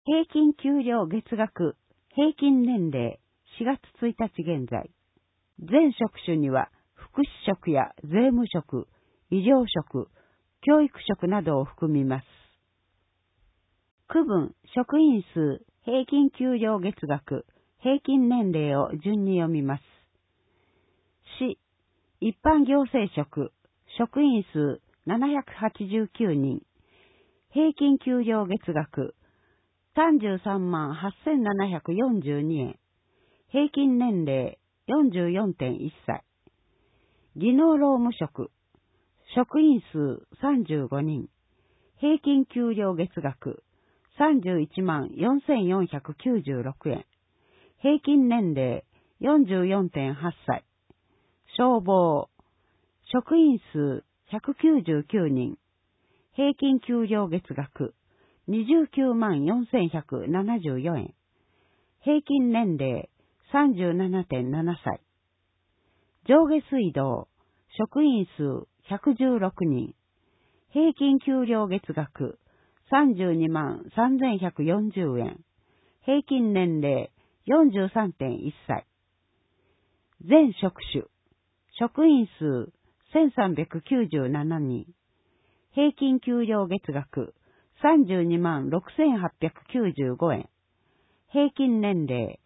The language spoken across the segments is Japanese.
平均給料月額、平均年齢、4月1日現在。全職種には、福祉職や税務職、医療職、教育職などを含みます。区分、職員数、平均給料月額、平均年齢を順に読みます。市、一般行政職、職員数789人、平均給料月額、33万8742円、平均年齢 44.1 歳。技能労務職、職員数35人、平均給料月額31万4496円、平均年齢 44.8 歳。消防、職員数199人、平均給料月額29万4174円、平均年齢 37.7 歳。上下水道、職員数116人、平均給料月額32万3140円、平均年齢 43.1 歳。全職種、職員数1397人、平均給料月額32万6895円、平均年齢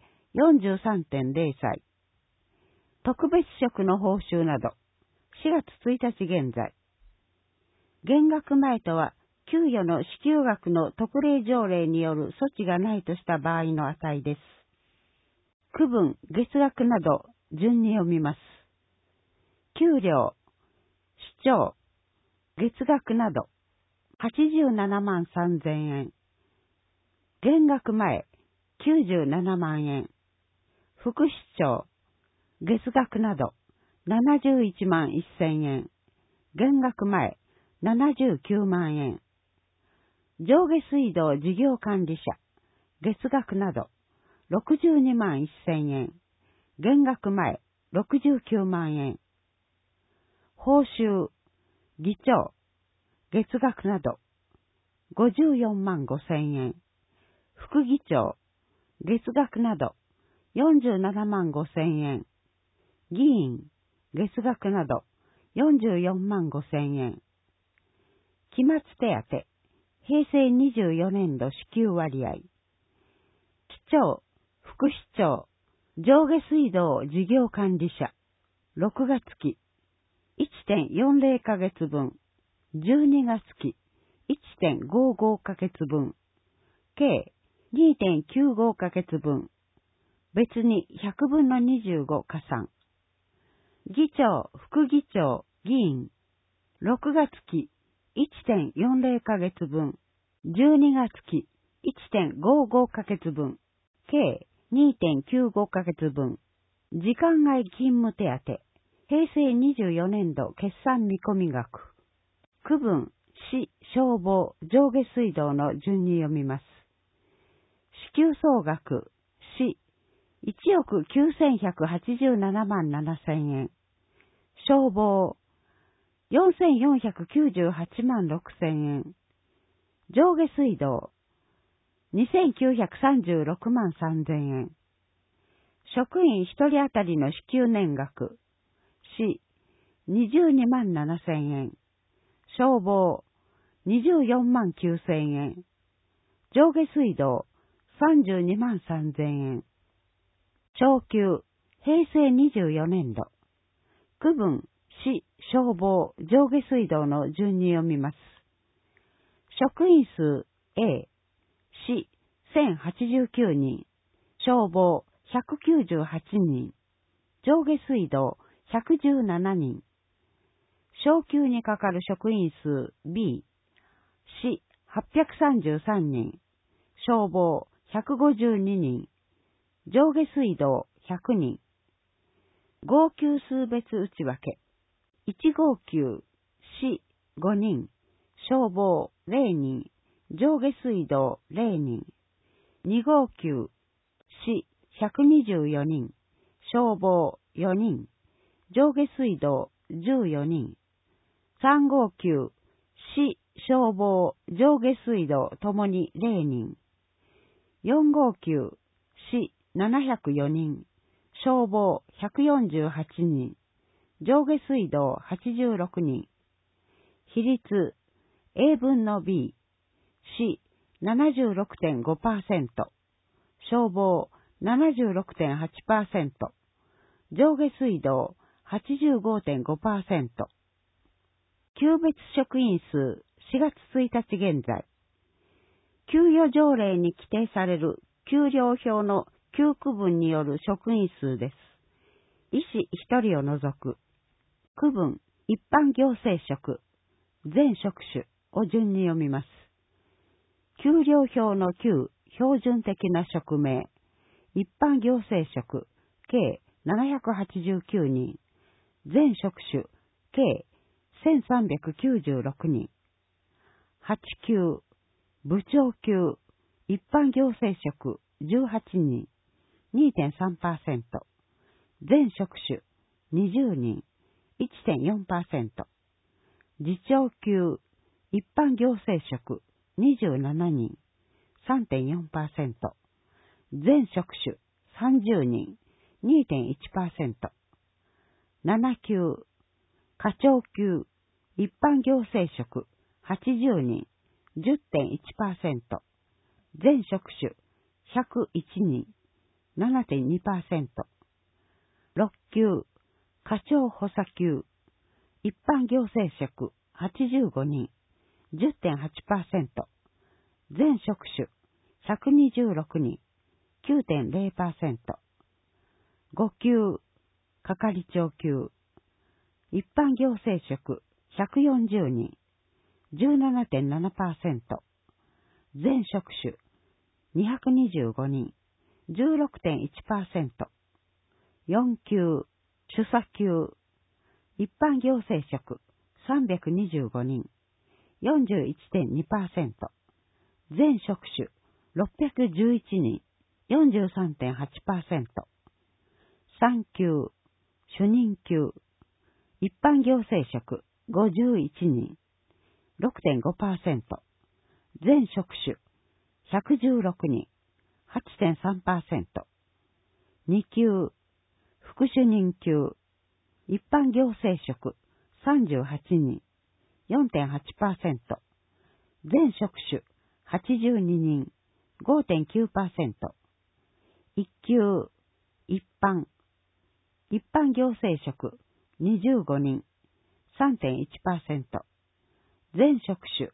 43.0 歳。特別職の報酬など、4月1日現在。減額前とは、給与の支給額の特例条例による措置がないとした場合の値です。区分、月額など、順に読みます。給料、市長、月額など、87万3000円。減額前、97万円。副市長、月額など、71万1000円。減額前、79万円。上下水道事業管理者、月額など、62万1000円。減額前、69万円。報酬、議長、月額など、54万5000円。副議長、月額など、47万5000円。議員、月額など、44万5000円。期末手当、平成24年度支給割合。市長、副市長、上下水道事業管理者、6月期、1.40 ヶ月分、12月期、1.55 ヶ月分、計 2.95 ヶ月分、別に100分の25加算。議長、副議長、議員、6月期、1.40 ヶ月分、12月期、1.55 ヶ月分、計 2.95 ヶ月分、時間外勤務手当、平成24年度決算見込み額。区分、市、消防、上下水道の順に読みます。支給総額、市、1億9187万7000円。消防、4498万6000円。上下水道、2936万3000円。職員1人当たりの支給年額、市、22万7000円。消防、24万9000円。上下水道、32万3000円。昇給、平成24年度。区分、市、消防、上下水道の順に読みます。職員数 A、市、1089人。消防、198人。上下水道、117人。昇給にかかる職員数 B、市833人、消防152人、上下水道100人。号給数別内訳。1号給、市5人、消防0人、上下水道0人。2号給、市124人、消防4人、上下水道14人。3号給、市、消防、上下水道ともに0人。 459、市704人、消防148人、上下水道86人。比率 A 分の B、市 76.5%、消防 76.8%、上下水道 85.5%。級別職員数4月1日現在。給与条例に規定される給料表の9区分による職員数です。医師1人を除く。区分、一般行政職、全職種を順に読みます。給料表の9、標準的な職名、一般行政職、計789人、全職種、計1396人。8級、部長級、一般行政職18人、2.3%。全職種20人、1.4%。次長級、一般行政職27人、3.4%。全職種30人、2.1%。7級、課長級、一般行政職80人、10.1%。全職種101人、7.2%。6級、課長補佐級、一般行政職85人、10.8%。全職種126人、9.0%。5級、係長級、一般行政職140人、17.7%。全職種225人、16.1%。4級、主査級、一般行政職325人、41.2%。全職種611人、43.8%。3級、主任級、一般行政職51人、6.5%。全職種116人、8.3%。2級、副主任級、一般行政職38人、4.8%。全職種82人、5.9%。1級、一般行政職25人、3.1%。全職種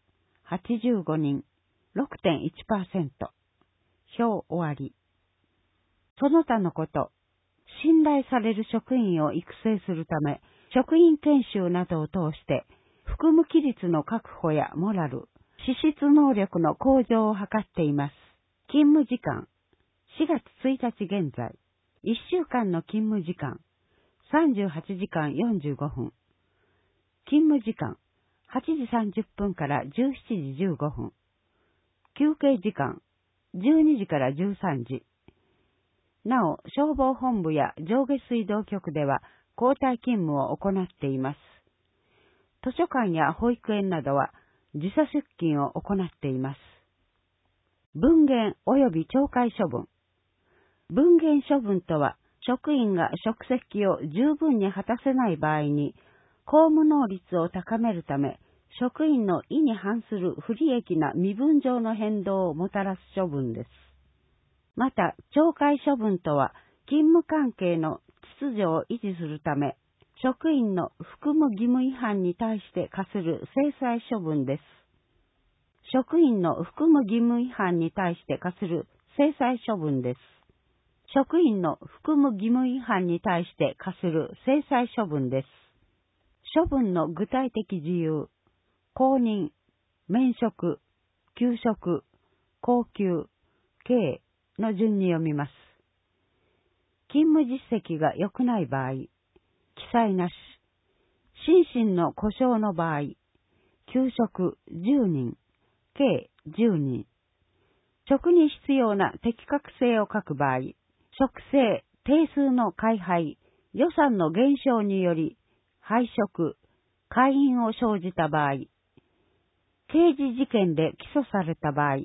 85人、6.1%。表終わり。その他のこと、信頼される職員を育成するため、職員研修などを通して、服務規律の確保やモラル、資質能力の向上を図っています。勤務時間、4月1日現在、1週間の勤務時間、38時間45分。勤務時間、8時30分から17時15分。休憩時間、12時から13時。なお、消防本部や上下水道局では交代勤務を行っています。図書館や保育園などは時差出勤を行っています。分限及び懲戒処分。分限処分とは、職員が職責を十分に果たせない場合に、公務能率を高めるため、職員の意に反する不利益な身分上の変動をもたらす処分です。また、懲戒処分とは、勤務関係の秩序を維持するため、職員の服務義務違反に対して課する制裁処分です。職員の服務義務違反に対して課する制裁処分です。職員の服務義務違反に対して課する制裁処分です。処分の具体的事由、公認、免職、休職、降給、刑の順に読みます。勤務実績が良くない場合、記載なし。心身の故障の場合、休職10人、計10人。職に必要な適格性を欠く場合、職制、定数の改廃、予算の減少により、廃職、解任を生じた場合、刑事事件で起訴された場合、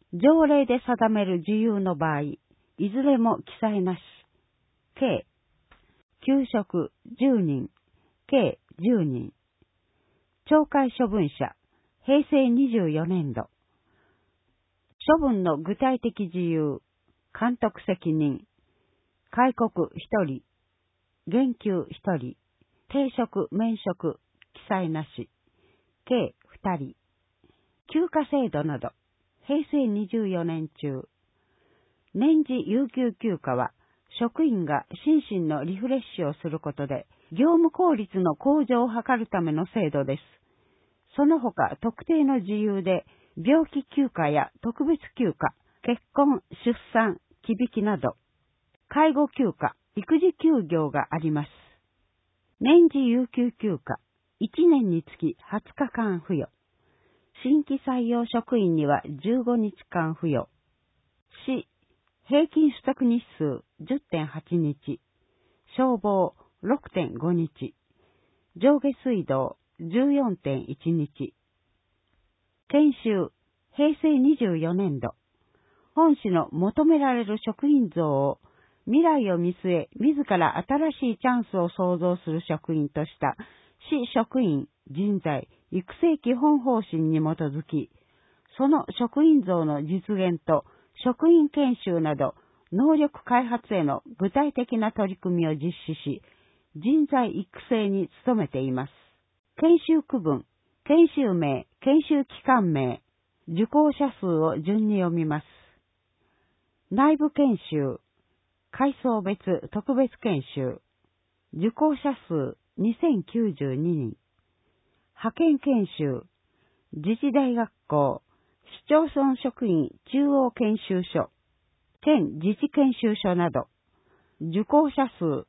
条例で定める自由の場合、いずれも記載なし。計、給食10人、計10人。懲戒処分者、平成24年度。処分の具体的事由、監督責任、戒告1人、減給1人、停職免職、記載なし、計2人。休暇制度など、平成24年中。年次有給休暇は、職員が心身のリフレッシュをすることで、業務効率の向上を図るための制度です。その他、特定の事由で、病気休暇や特別休暇、結婚、出産、忌引きなど、介護休暇、育児休業があります。年次有給休暇、1年につき20日間付与。新規採用職員には15日間付与。市、平均取得日数 10.8 日。消防 6.5 日。上下水道 14.1 日。研修、平成24年度。本市の求められる職員像を未来を見据え、自ら新しいチャンスを創造する職員とした市職員人材育成基本方針に基づき、その職員像の実現と職員研修など能力開発への具体的な取り組みを実施し、人材育成に努めています。研修区分、研修名、研修期間名、受講者数を順に読みます。内部研修、階層別特別研修、受講者数2092人、派遣研修、自治大学校、市町村職員中央研修所、県自治研修所など、受講者数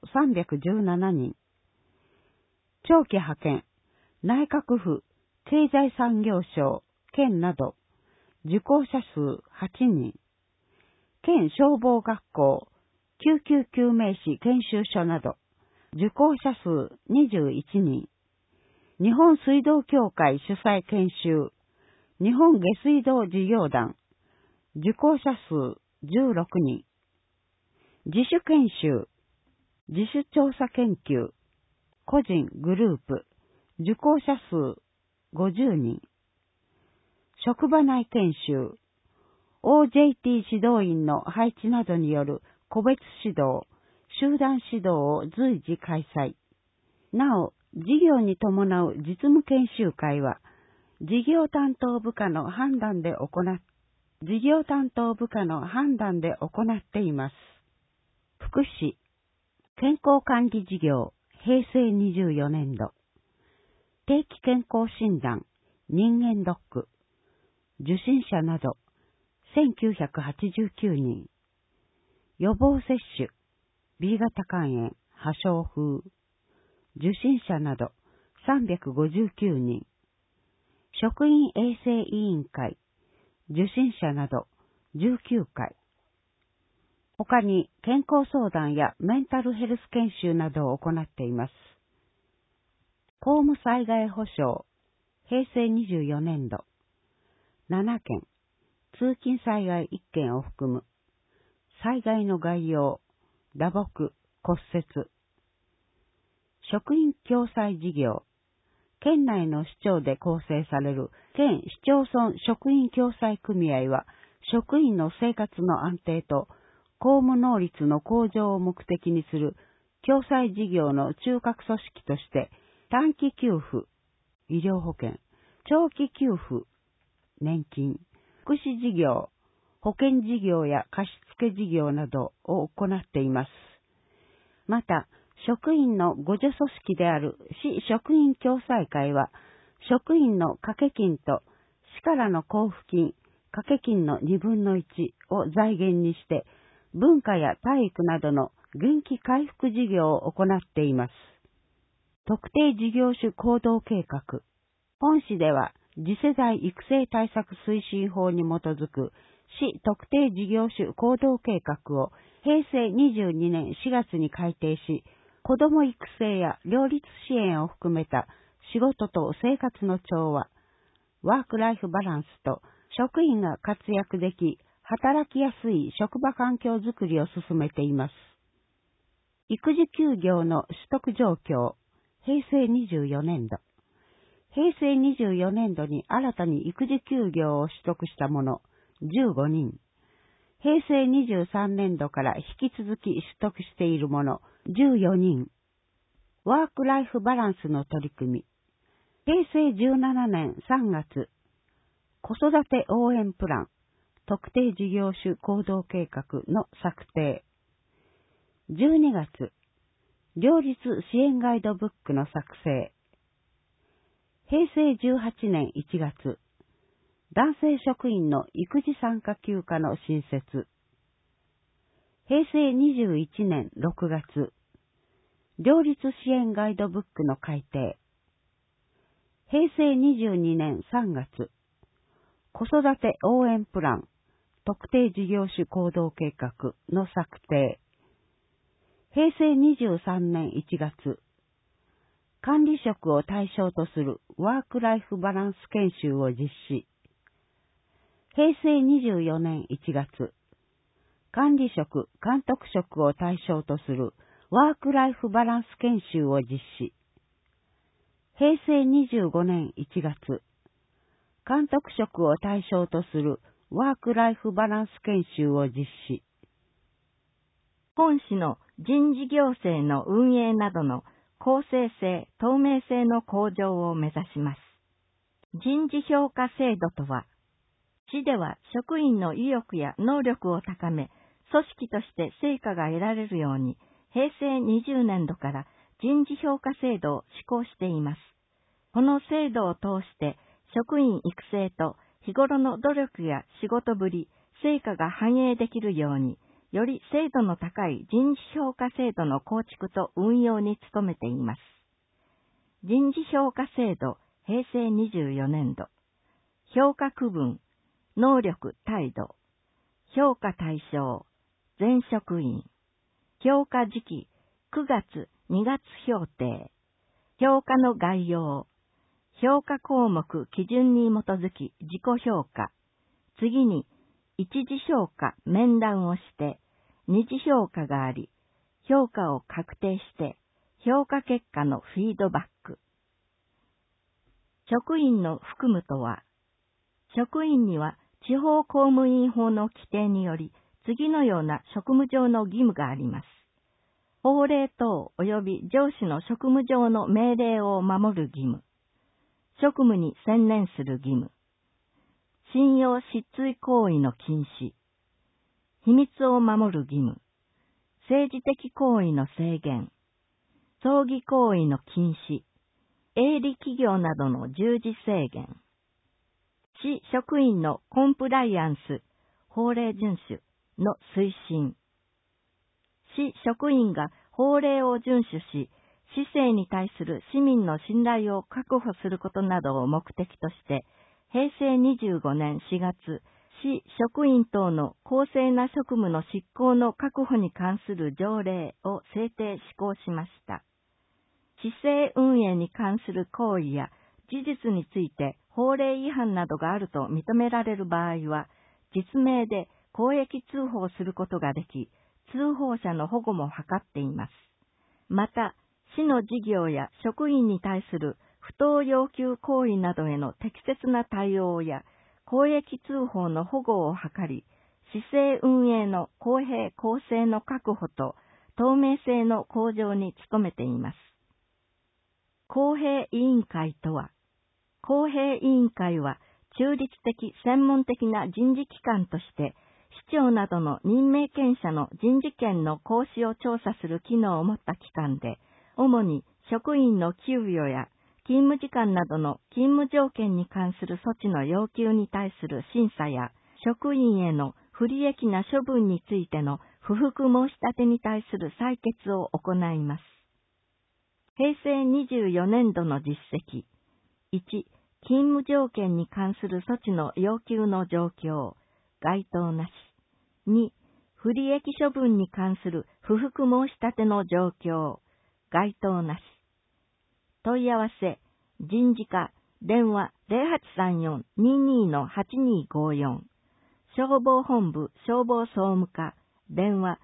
317人、長期派遣、内閣府、経済産業省、県など、受講者数8人、県消防学校、救急救命士研修所など、受講者数21人、日本水道協会主催研修、日本下水道事業団、受講者数16人、自主研修、自主調査研究、個人グループ、受講者数50人、職場内研修、OJT 指導員の配置などによる個別指導、集団指導を随時開催。なお、事業に伴う実務研修会は、事業担当部下の判断で行っています。福祉、健康管理事業、平成24年度。定期健康診断、人間ドック、受診者など、1989人。予防接種、B 型肝炎、破傷風。受診者など、359人。職員衛生委員会、受診者など、19回。他に健康相談やメンタルヘルス研修などを行っています。公務災害保障、平成24年度。7件、通勤災害1件を含む。災害の概要、打撲、骨折。職員共済事業。県内の市町で構成される県市町村職員共済組合は、職員の生活の安定と公務能率の向上を目的にする共済事業の中核組織として、短期給付、医療保険、長期給付、年金、福祉事業、保険事業や貸付事業などを行っています。また、職員の互助組織である市職員共済会は、職員の掛け金と市からの交付金、掛け金の2分の1を財源にして、文化や体育などの元気回復事業を行っています。特定事業種行動計画。本市では、次世代育成対策推進法に基づく市特定事業種行動計画を平成22年4月に改定し、子ども育成や両立支援を含めた仕事と生活の調和、ワークライフバランスと職員が活躍でき、働きやすい職場環境づくりを進めています。育児休業の取得状況、平成24年度。平成24年度に新たに育児休業を取得した者15人。平成23年度から引き続き取得している者14人。ワークライフバランスの取り組み。平成17年3月、子育て応援プラン、特定事業種行動計画の策定。12月、両立支援ガイドブックの作成。平成18年1月、男性職員の育児参加休暇の新設。平成21年6月、両立支援ガイドブックの改訂。平成22年3月、子育て応援プラン、特定事業種行動計画の策定。平成23年1月、管理職を対象とするワークライフバランス研修を実施。平成24年1月、管理職、監督職を対象とするワークライフバランス研修を実施。平成25年1月、監督職を対象とするワークライフバランス研修を実施。 本市の人事行政の運営などの公正性、透明性の向上を目指します。人事評価制度とは、市では職員の意欲や能力を高め、組織として成果が得られるように、平成20年度から人事評価制度を施行しています。この制度を通して、職員育成と日頃の努力や仕事ぶり、成果が反映できるように、より精度の高い人事評価制度の構築と運用に努めています。人事評価制度平成24年度。評価区分、能力態度、評価対象、全職員、評価時期、9月、2月評定、評価の概要、評価項目基準に基づき自己評価、次に一次評価面談をして、二次評価があり、評価を確定して、評価結果のフィードバック。職員の含むとは、職員には地方公務員法の規定により、次のような職務上の義務があります。法令等及び上司の職務上の命令を守る義務。職務に専念する義務。信用失墜行為の禁止。秘密を守る義務。政治的行為の制限。葬儀行為の禁止。営利企業などの従事制限。市職員のコンプライアンス、法令遵守の推進。市職員が法令を遵守し、市政に対する市民の信頼を確保することなどを目的として、平成25年4月、市職員等の公正な職務の執行の確保に関する条例を制定施行しました。市政運営に関する行為や事実について法令違反などがあると認められる場合は、実名で公益通報することができ、通報者の保護も図っています。また、市の事業や職員に対する不当要求行為などへの適切な対応や公益通報の保護を図り、市政運営の公平公正の確保と透明性の向上に努めています。公平委員会とは、公平委員会は中立的専門的な人事機関として、市長などの任命権者の人事権の行使を調査する機能を持った機関で、主に職員の給与や勤務時間などの勤務条件に関する措置の要求に対する審査や、職員への不利益な処分についての不服申し立てに対する採決を行います。平成24年度の実績。1、勤務条件に関する措置の要求の状況、該当なし。2、不利益処分に関する不服申し立ての状況、該当なし。問い合わせ、人事課、 電話 0834-22-8254。消防本部消防総務課、電話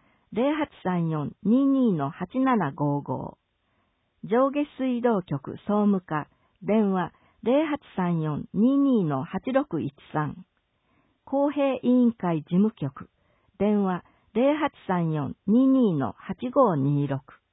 0834-22-8755。上下水道局総務課、電話 0834-22-8613。公平委員会事務局、電話 0834-22-8526。